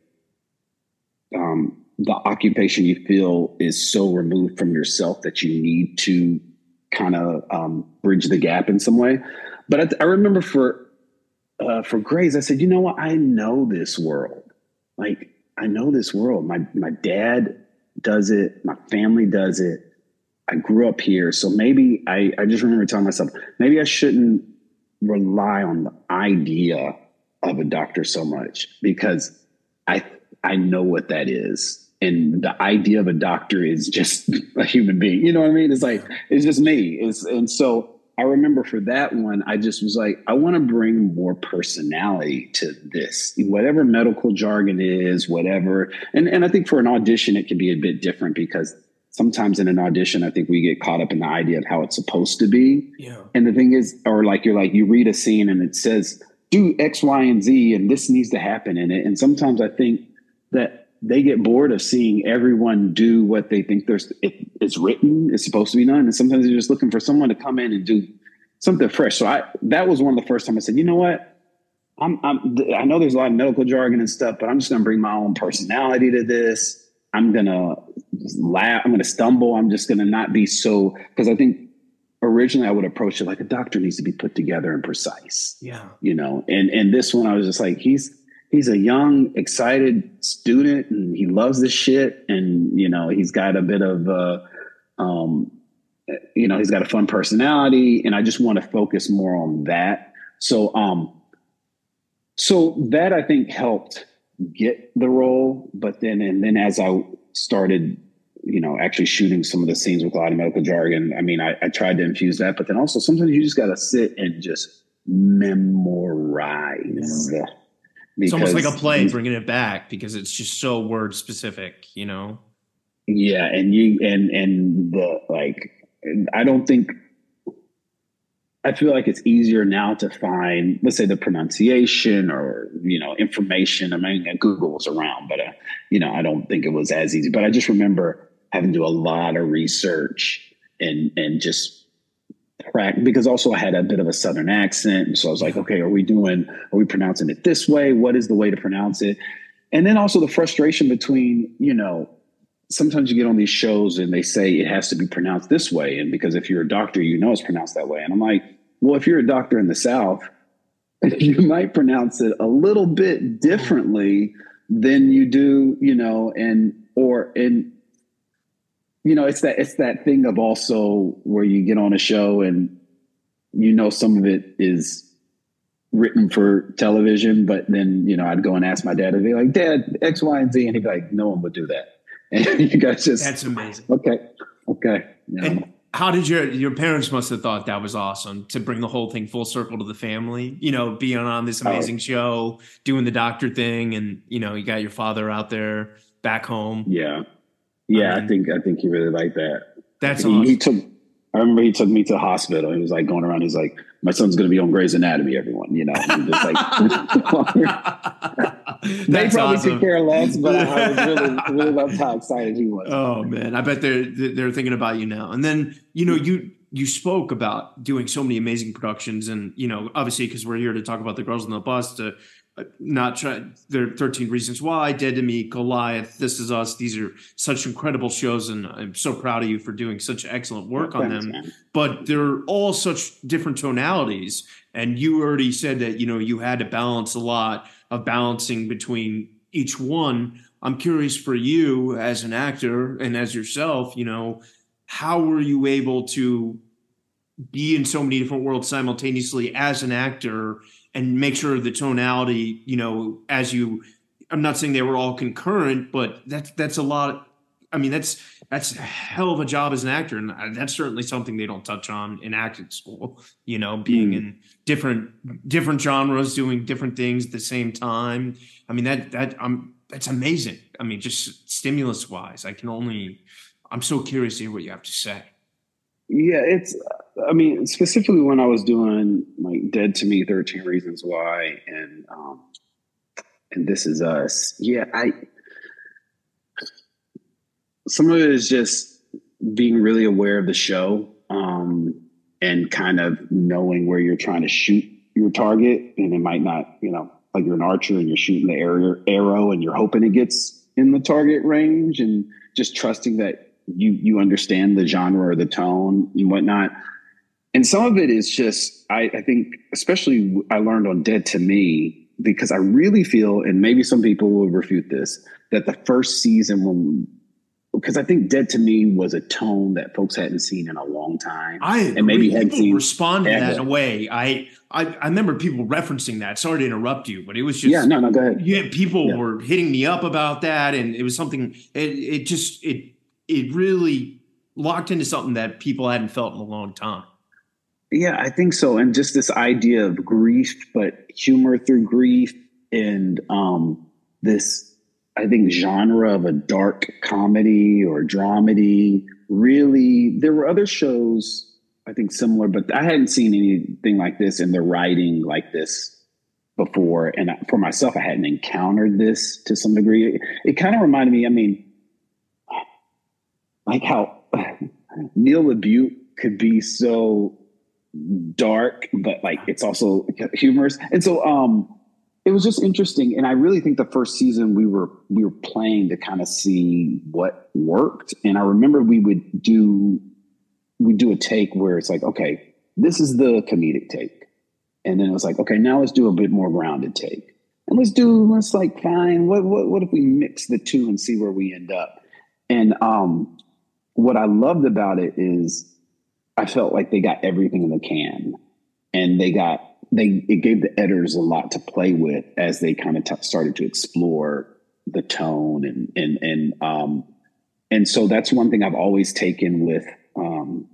um, the occupation you feel is so removed from yourself that you need to kind of um, bridge the gap in some way. But I, I remember for uh, for Grey's, I said, you know what? I know this world. Like, I know this world. My my dad does it. My family does it. I grew up here. So maybe I, I just remember telling myself, maybe I shouldn't rely on the idea of a doctor so much, because I I know what that is. And the idea of a doctor is just a human being. You know what I mean? It's like, it's just me. It's, and so I remember for that one, I just was like, I want to bring more personality to this, whatever medical jargon is, whatever. And, and I think for an audition, it can be a bit different because sometimes in an audition, I think we get caught up in the idea of how it's supposed to be. Yeah. And the thing is, or like, you're like, you read a scene and it says, do X, Y, and Z, and this needs to happen in it. And sometimes I think that they get bored of seeing everyone do what they think there's it, it's written, it's supposed to be done. And sometimes they're just looking for someone to come in and do something fresh. So I, that was one of the first time I said, you know what? I'm, I'm, I know there's a lot of medical jargon and stuff, but I'm just going to bring my own personality to this. I'm going to laugh. I'm going to stumble. I'm just going to not be so, because I think originally I would approach it like a doctor needs to be put together and precise. Yeah. You know, and, and this one I was just like, he's, he's a young, excited student and he loves this shit. And, you know, he's got a bit of, uh, um, you know, he's got a fun personality and I just want to focus more on that. So, um, so that I think helped get the role, but then, and then as I started, you know, actually shooting some of the scenes with a lot of medical jargon, I mean, I, I tried to infuse that, but then also sometimes you just got to sit and just memorize. Yeah. It's almost like a play, bringing it back because it's just so word specific, you know? Yeah. And you, and, and the, like, I don't think, I feel like it's easier now to find, let's say the pronunciation or, you know, information. I mean, Google was around, but, uh, you know, I don't think it was as easy, but I just remember having to do a lot of research and, and just practice, because also I had a bit of a Southern accent. And so I was like, okay, are we doing, are we pronouncing it this way? What is the way to pronounce it? And then also the frustration between, you know, sometimes you get on these shows and they say it has to be pronounced this way. And because if you're a doctor, you know, it's pronounced that way. And I'm like, well, if you're a doctor in the South, you might pronounce it a little bit differently than you do, you know, and, or in, you know, it's that, it's that thing of also where you get on a show and, you know, some of it is written for television, but then, you know, I'd go and ask my dad, I'd be like, Dad, X, Y, and Z. And he'd be like, no one would do that. And you guys just, that's amazing. Okay. Okay. You know. And how did your, your parents must have thought that was awesome to bring the whole thing full circle to the family, you know, being on this amazing oh. show, doing the doctor thing. And, you know, you got your father out there back home. Yeah. Yeah. I, mean, I think, I think he really liked that. That's he, awesome. He took, I remember he took me to the hospital. He was like going around. He's like, my son's going to be on Grey's Anatomy, everyone, you know, and just like, they probably awesome. took care less, but I was really, really loved how excited he was. Oh man. I bet they're, they're thinking about you now. And then, you know, you, you spoke about doing so many amazing productions and, you know, obviously cause we're here to talk about The Girls on the Bus, to not try there are thirteen Reasons Why, Dead to Me, Goliath, This Is Us. These are such incredible shows, and I'm so proud of you for doing such excellent work oh, on thanks, them. Man. But they're all such different tonalities. And you already said that, you know, you had to balance a lot of balancing between each one. I'm curious for you as an actor and as yourself, you know, how were you able to be in so many different worlds simultaneously as an actor and make sure the tonality, you know, as you, I'm not saying they were all concurrent, but that's, that's a lot. I mean, that's, that's a hell of a job as an actor. And that's certainly something they don't touch on in acting school, you know, being mm. in different, different genres, doing different things at the same time. I mean, that, that, um, that's amazing. I mean, just stimulus wise, I can only, I'm so curious to hear what you have to say. Yeah, it's, I mean, specifically when I was doing like Dead to Me, thirteen Reasons Why, and um, and This Is Us. Yeah, I, some of it is just being really aware of the show um, and kind of knowing where you're trying to shoot your target. And it might not, you know, like you're an archer and you're shooting the arrow, arrow and you're hoping it gets in the target range, and just trusting that you you understand the genre or the tone and whatnot. And some of it is just, I, I think, especially I learned on Dead to Me, because I really feel, and maybe some people will refute this, that the first season, when, because I think Dead to Me was a tone that folks hadn't seen in a long time. I agree. And maybe hadn't people seen respond to that in a way. I, I I remember people referencing that. Sorry to interrupt you, but it was just yeah, no, no, go ahead. Yeah, people yeah. were hitting me up about that, and it was something. It it just it it really locked into something that people hadn't felt in a long time. Yeah, I think so. And just this idea of grief, but humor through grief, and um, this, I think, genre of a dark comedy or dramedy. Really, there were other shows, I think, similar, but I hadn't seen anything like this in the writing like this before. And for myself, I hadn't encountered this to some degree. It, it kind of reminded me, I mean, like how Neil LaBute could be so dark, but like it's also humorous. And so um it was just interesting. And I really think the first season we were we were playing to kind of see what worked. And I remember we would do we do a take where it's like, okay, this is the comedic take. And then it was like, okay, now let's do a bit more grounded take. And let's do let's like fine, what what what if we mix the two and see where we end up? And um what I loved about it is I felt like they got everything in the can, and they got they it gave the editors a lot to play with as they kind of t- started to explore the tone and and and um and so that's one thing I've always taken with um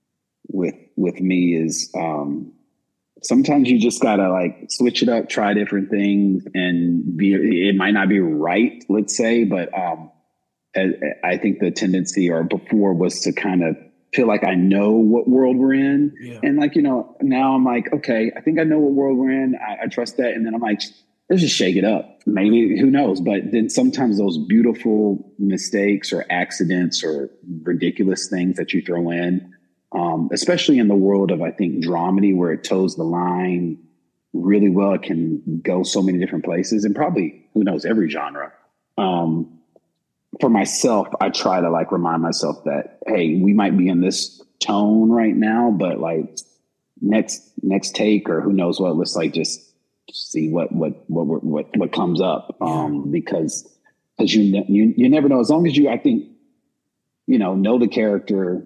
with with me is um sometimes you just gotta like switch it up, try different things, and be it might not be right, let's say, but um I, I think the tendency or before was to kind of feel like I know what world we're in. Yeah. And like, you know, now I'm like, okay, I think I know what world we're in. I, I trust that. And then I'm like, let's just shake it up. Maybe, who knows? But then sometimes those beautiful mistakes or accidents or ridiculous things that you throw in, um, especially in the world of, I think, dramedy, where it toes the line really well, it can go so many different places, and probably, who knows, every genre. Um, For myself, I try to like remind myself that, hey, we might be in this tone right now, but like next next take or who knows what, let's like just see what what what what what comes up, um, because because you you you never know. As long as you, I think, you know, know the character,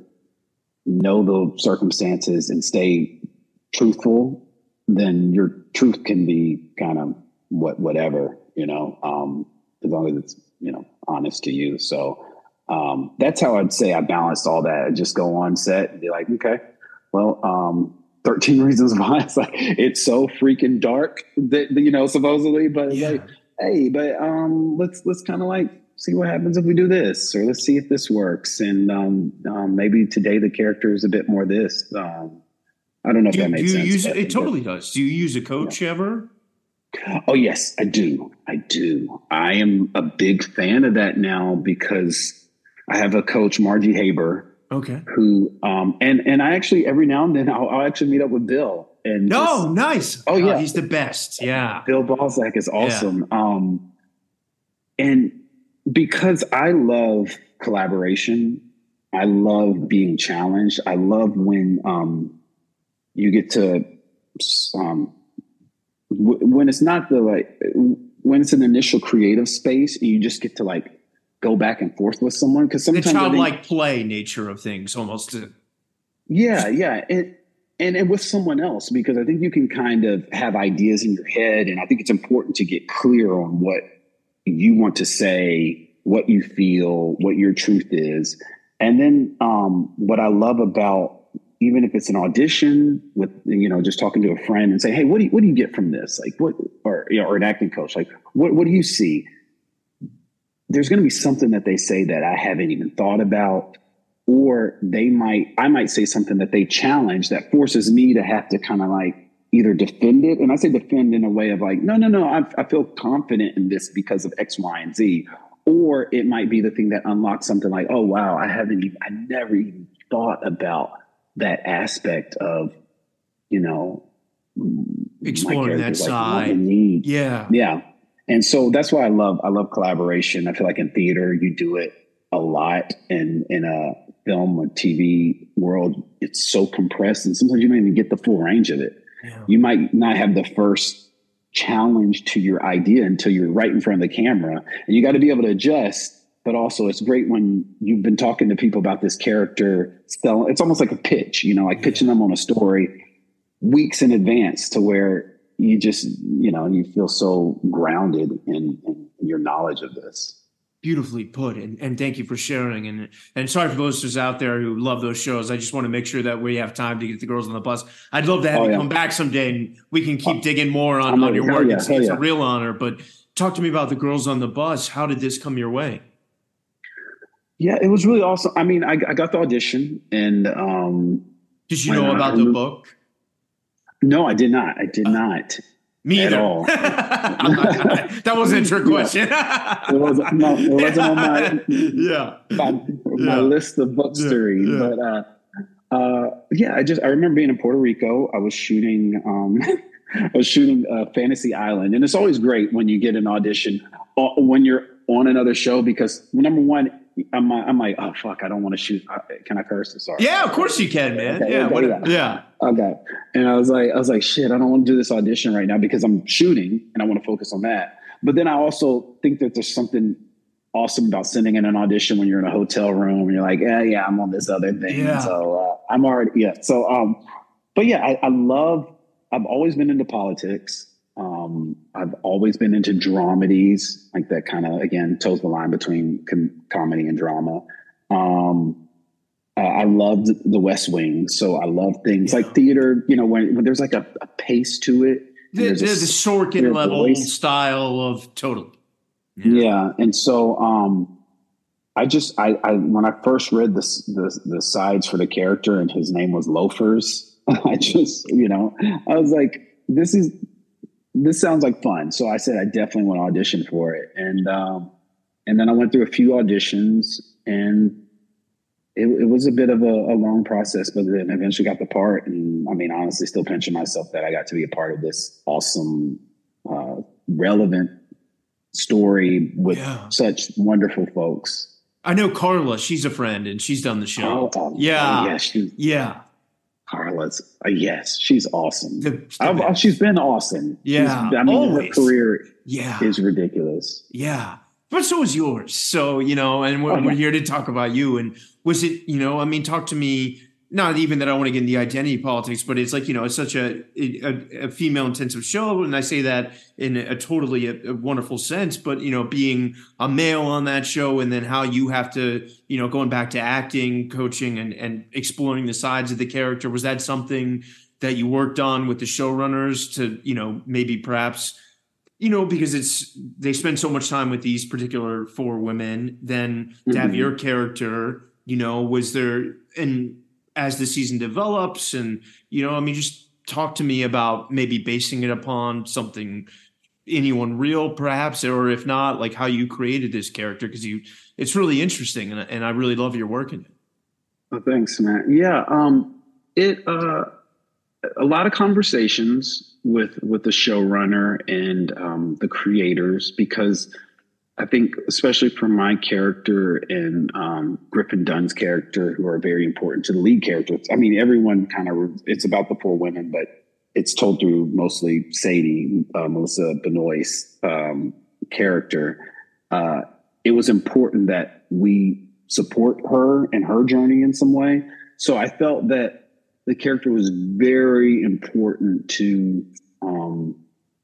know the circumstances, and stay truthful, then your truth can be kind of what whatever, you know, um, as long as it's, you know, honest to you. So um, that's how I'd say I balanced all that. I'd just go on set and be like, okay, well, um, thirteen Reasons Why. It's like, it's so freaking dark that, you know, supposedly, but yeah. Like, hey, but um, let's, let's kind of like see what happens if we do this, or let's see if this works. And um, um, maybe today the character is a bit more this. Um, I don't know if do, that makes do you sense. Use it, it totally does. Do you use a coach yeah. ever? Oh, yes, I do. I do. I am a big fan of that now because I have a coach, Margie Haber. Okay. Who, um, and, and I actually, every now and then I'll, I'll actually meet up with Bill. And no, just, nice. Oh, yeah. Oh, he's the best. Yeah. Bill Balzac is awesome. Yeah. Um, and because I love collaboration, I love being challenged. I love when um, you get to, um, when it's not the like when it's an initial creative space and you just get to like go back and forth with someone, because sometimes the childlike play nature of things almost yeah yeah and, and and with someone else, because I think you can kind of have ideas in your head, and I think it's important to get clear on what you want to say, what you feel, what your truth is. And then um what I love about, even if it's an audition with, you know, just talking to a friend and say, hey, what do you, what do you get from this? Like what, or, you know, or an acting coach, like, what, what do you see? There's going to be something that they say that I haven't even thought about, or they might, I might say something that they challenge that forces me to have to kind of like either defend it. And I say defend in a way of like, no, no, no, I, I feel confident in this because of X, Y, and Z. Or it might be the thing that unlocks something like, oh, wow, I haven't even, I never even thought about that aspect of, you know, exploring that like, side. Need. Yeah. Yeah. And so that's why I love, I love collaboration. I feel like in theater, you do it a lot, and in a film or T V world, it's so compressed, and sometimes you don't even get the full range of it. Yeah. You might not have the first challenge to your idea until you're right in front of the camera, and you got to be able to adjust. But also, it's great when you've been talking to people about this character. Still, it's almost like a pitch, you know, like yeah. pitching them on a story weeks in advance, to where you just, you know, you feel so grounded in, in your knowledge of this. Beautifully put, and, and thank you for sharing. And and sorry for listeners out there who love those shows. I just want to make sure that we have time to get the girls on the bus. I'd love to have Oh, you yeah. come back someday, and we can keep digging more on, I'm on ready. your Hell work. yeah, It's, hell it's yeah. a real honor. But talk to me about the girls on the bus. How did this come your way? Yeah, it was really awesome. I mean, I, I got the audition, and um, Did you when know I- about I the remember- book? No, I did not. I did not. Me At either. all. I'm not gonna- that wasn't a trick question. It wasn't, no, it wasn't on my yeah. my, my Yeah. list of books Yeah, to read. yeah. But uh, uh, yeah, I just I remember being in Puerto Rico. I was shooting um, I was shooting uh, Fantasy Island, and it's always great when you get an audition uh, when you're on another show because number one, I'm I'm like, oh fuck, I don't want to shoot. Uh, Can I curse? Sorry. Yeah, of course you can, man. Okay, yeah, okay, what, yeah. yeah. Okay. And I was like, I was like, shit, I don't want to do this audition right now because I'm shooting and I want to focus on that. But then I also think that there's something awesome about sending in an audition when you're in a hotel room and you're like, yeah, yeah, I'm on this other thing. Yeah. So uh, I'm already, yeah. So, um, but yeah, I, I love, I've always been into politics. Um, I've always been into dramedies, like that kind of, again, toes the line between com- comedy and drama. Um, Uh, I loved The West Wing, so I love things Yeah. like theater. You know, when, when there's like a, a pace to it, The, there's the, a the Sorkin clear level voice. style of totally. Yeah, and so um, I just I, I when I first read the, the the sides for the character and his name was Loafers, I just you know I was like, this is this sounds like fun. So I said I definitely want to audition for it, and um, and then I went through a few auditions and. It, it was a bit of a, a long process, but then eventually got the part. And I mean, honestly, still pinching myself that I got to be a part of this awesome, uh, relevant story with Yeah. such wonderful folks. I know Carla. She's a friend, and she's done the show. Oh, oh, yeah, oh, yeah, she, yeah. Carla's, uh, yes, she's awesome. The- the I've, best. she's been awesome. Yeah, She's, I mean, always. her career Yeah, is ridiculous. yeah. But so is yours. So, you know, and we're, Okay. we're here to talk about you. And was it, you know, I mean, talk to me, not even that I want to get into identity politics, but it's like, you know, it's such a, a, a female intensive show. And I say that in a totally a, a wonderful sense, but, you know, being a male on that show and then how you have to, you know, going back to acting, coaching and, and exploring the sides of the character. Was that something that you worked on with the showrunners to, you know, maybe perhaps, you know, because it's they spend so much time with these particular four women, then to have Mhm. your character, you know, was there, and as the season develops and, you know, I mean, just talk to me about maybe basing it upon something, anyone real perhaps, or if not, like how you created this character, because you, it's really interesting and, and I really love your work in it. Oh, thanks, Matt. Yeah, um, it uh, a lot of conversations with with the showrunner and um, the creators because I think, especially for my character and um, Griffin Dunn's character, who are very important to the lead characters. I mean, everyone kind of it's about the four women, but it's told through mostly Sadie, uh, Melissa Benoist's um, character. Uh, it was important that we support her and her journey in some way. So I felt that the character was very important to um,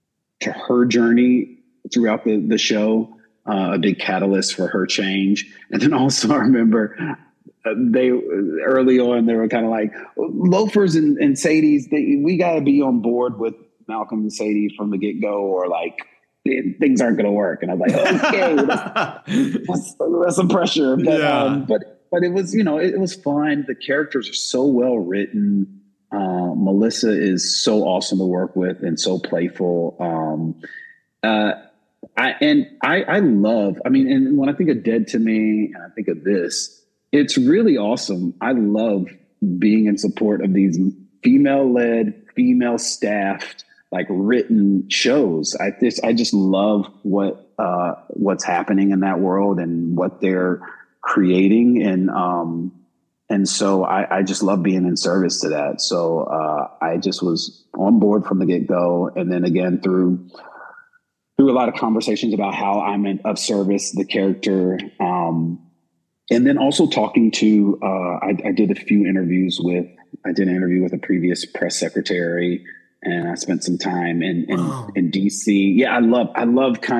to her journey throughout the, the show, uh, a big catalyst for her change. And then also I remember uh, they early on, they were kind of like Loafers and, and Sadie's, they, we got to be on board with Malcolm and Sadie from the get-go or like things aren't going to work. And I was like, okay, that's, that's, that's some pressure. But, Yeah. um, but But it was, you know, it, it was fun. The characters are so well written. Uh, Melissa is so awesome to work with and so playful. Um, uh, I and I, I love. I mean, and when I think of Dead to Me, and I think of this, it's really awesome. I love being in support of these female-led, female-staffed, like written shows. I just, I just love what uh, what's happening in that world and what they're creating. And, um, and so I, I just love being in service to that. So, uh, I just was on board from the get go. And then again, through, through a lot of conversations about how I'm in, of service, the character, um, and then also talking to, uh, I, I did a few interviews with, I did an interview with a previous press secretary and I spent some time in, in, Wow. in D C. Yeah. I love, I love kind of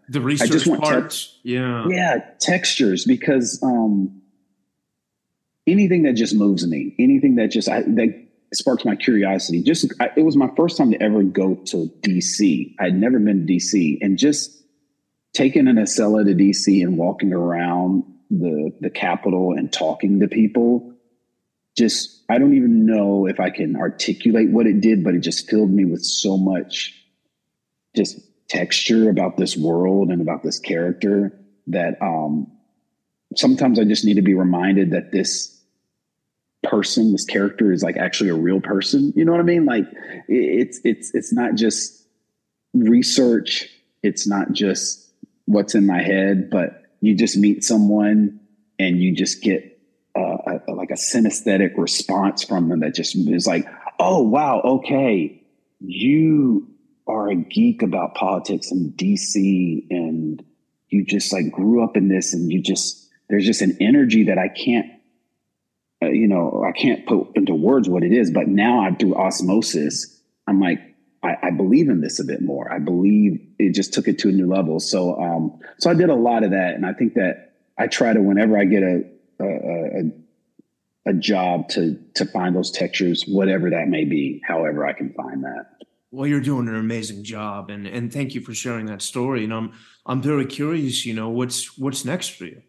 The I just research want part. text. Yeah. Yeah, textures, because um, anything that just moves me, anything that just I, that sparks my curiosity. Just I, it was my first time to ever go to D C. I'd never been to D C, and just taking an Acela to D C and walking around the the Capitol and talking to people. Just I don't even know if I can articulate what it did, but it just filled me with so much just texture about this world and about this character that um, sometimes I just need to be reminded that this person, this character is like actually a real person. You know what I mean? Like it's, it's, it's not just research. It's not just what's in my head, but you just meet someone and you just get uh, a, like a synesthetic response from them that just is like, oh, wow. Okay. You are a geek about politics in D C and you just like grew up in this, and you just, there's just an energy that I can't, uh, you know, I can't put into words what it is, but now I'm through osmosis. I'm like, I, I believe in this a bit more. I believe it just took it to a new level. So, um, so I did a lot of that. And I think that I try to, whenever I get a, a, a, a job to, to find those textures, whatever that may be, however I can find that. Well, you're doing an amazing job, and and thank you for sharing that story. And I'm I'm very curious, you know, what's what's next for you?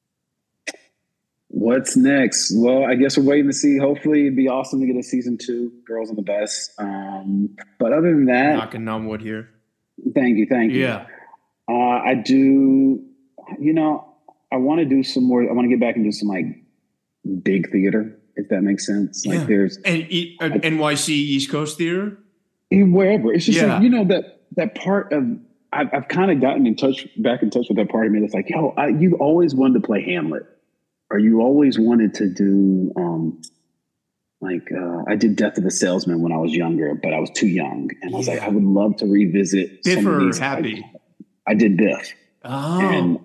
What's next? Well, I guess we're waiting to see. Hopefully it'd be awesome to get a season two, Girls on the Best. Um, but other than that, knocking on wood here. Thank you. Thank you. Yeah. Uh, I do, you know, I want to do some more. I want to get back and do some like big theater, if that makes sense. Like yeah. there's and e- uh, N Y C East Coast Theater. Wherever. It's just yeah. like, you know, that, that part of, I've, I've kind of gotten in touch, back in touch with that part of me that's like, yo, I, you always wanted to play Hamlet, or you always wanted to do, um, like, uh, I did Death of a Salesman when I was younger, but I was too young. And I was yeah. like, I would love to revisit. Biff some or of these. Happy? I, I did Biff. Oh. And,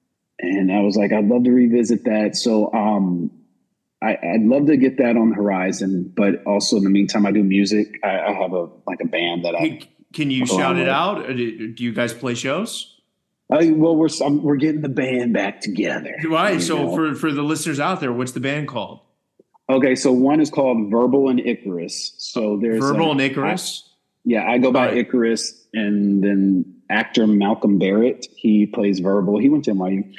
and I was like, I'd love to revisit that. So, um, I, I'd love to get that on the horizon, but also in the meantime, I do music. I, I have a like a band that I can you shout it out? Or do, do you guys play shows? I, well, we're I'm, we're getting the band back together. Right. So know? for for the listeners out there, what's the band called? Okay, so one is called Verbal and Icarus. So there's Verbal like, and Icarus. I, yeah, I go by right. Icarus, and then actor Malcolm Barrett, he plays Verbal. He went to N Y U,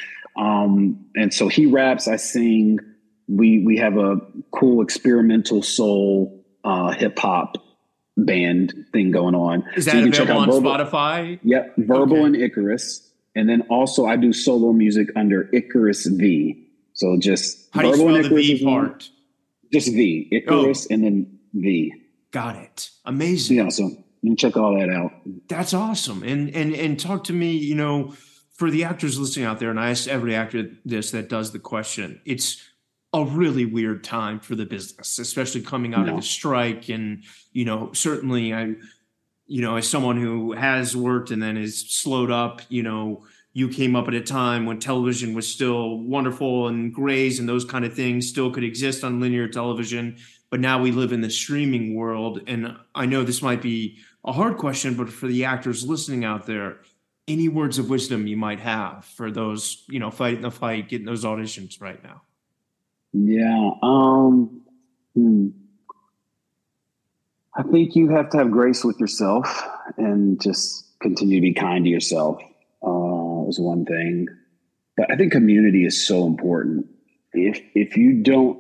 um, and so he raps. I sing. We we have a cool experimental soul uh, hip hop band thing going on. Is that so available on Verbal. Spotify? Yep, Verbal okay. and Icarus, and then also I do solo music under Icarus V. So just how Verbal do you spell and the Icarus V part? Just V, Icarus, oh. and then V. Got it. Amazing. Yeah, so you can check all that out. That's awesome. And and and talk to me. You know, for the actors listening out there, and I ask every actor this that does the question. It's a really weird time for the business, especially coming out no. of the strike. And, you know, certainly I, you know, as someone who has worked and then is slowed up, you know, you came up at a time when television was still wonderful and Grey's and those kind of things still could exist on linear television. But now we live in the streaming world. And I know this might be a hard question, but for the actors listening out there, any words of wisdom you might have for those, you know, fighting the fight, getting those auditions right now? Yeah. Um, hmm. I think you have to have grace with yourself and just continue to be kind to yourself. Uh, is one thing, but I think community is so important. If, if you don't,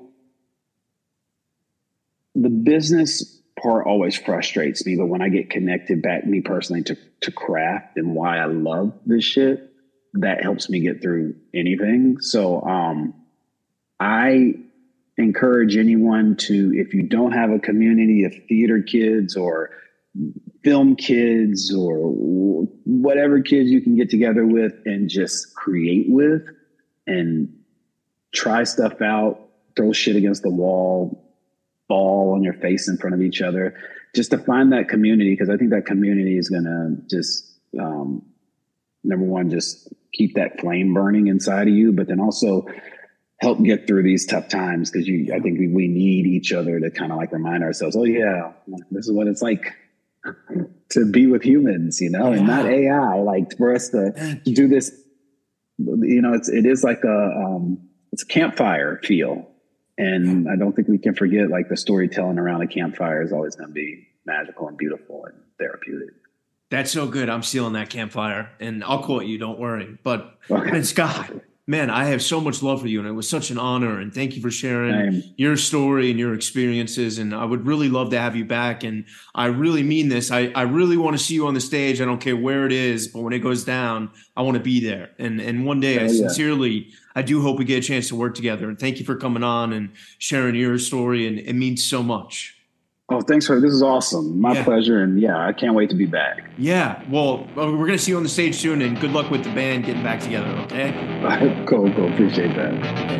the business part always frustrates me, but when I get connected back, me personally, to, to craft and why I love this shit, that helps me get through anything. So, um, I encourage anyone to, if you don't have a community of theater kids or film kids or whatever kids you can get together with and just create with and try stuff out, throw shit against the wall, fall on your face in front of each other, just to find that community. Cause I think that community is going to just, um, number one, just keep that flame burning inside of you, but then also help get through these tough times. Cause you, I think we, we need each other to kind of like remind ourselves, oh yeah, this is what it's like to be with humans, you know, yeah. and not A I. Like for us to do this, you know, it's it is like a um, it's a campfire feel, and I don't think we can forget like the storytelling around a campfire is always going to be magical and beautiful and therapeutic. That's so good. I'm stealing that campfire, and I'll quote you. Don't worry. But okay. And Scott, man, I have so much love for you, and it was such an honor. And thank you for sharing Same. your story and your experiences. And I would really love to have you back. And I really mean this. I, I really want to see you on the stage. I don't care where it is, but when it goes down, I want to be there. And and one day, oh, I sincerely, yeah. I do hope we get a chance to work together. And thank you for coming on and sharing your story. And it means so much. Oh, thanks for this is awesome. My yeah. pleasure. And yeah, I can't wait to be back. Yeah. Well, we're going to see you on the stage soon, and good luck with the band getting back together. Okay. Cool. Cool. Appreciate that.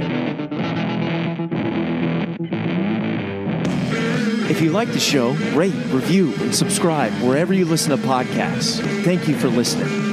If you like the show, rate, review, and subscribe wherever you listen to podcasts. Thank you for listening.